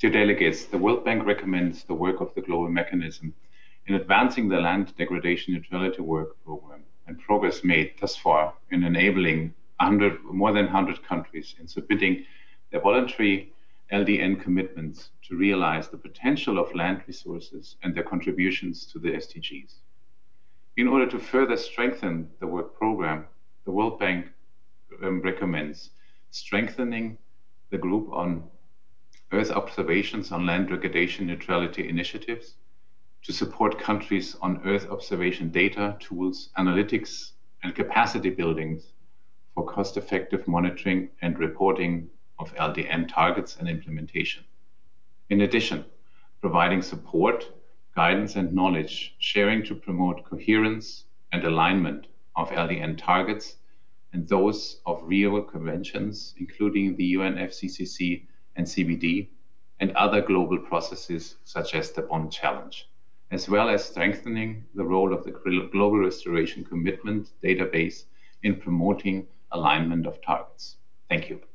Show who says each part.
Speaker 1: Dear delegates, the World Bank recommends the work of the Global Mechanism in advancing the land degradation neutrality work program and progress made thus far in enabling more than 100 countries in submitting their voluntary LDN commitments to realize the potential of land resources and their contributions to the SDGs. In order to further strengthen the work program, the World Bank recommends strengthening the group on Earth observations on land degradation neutrality initiatives, to support countries on Earth observation data, tools, analytics, and capacity buildings for cost-effective monitoring and reporting of LDN targets and implementation. In addition, providing support, guidance, and knowledge sharing to promote coherence and alignment of LDN targets and those of Rio conventions, including the UNFCCC and CBD, and other global processes such as the Bonn Challenge, as well as strengthening the role of the Global Restoration Commitment database in promoting alignment of targets. Thank you.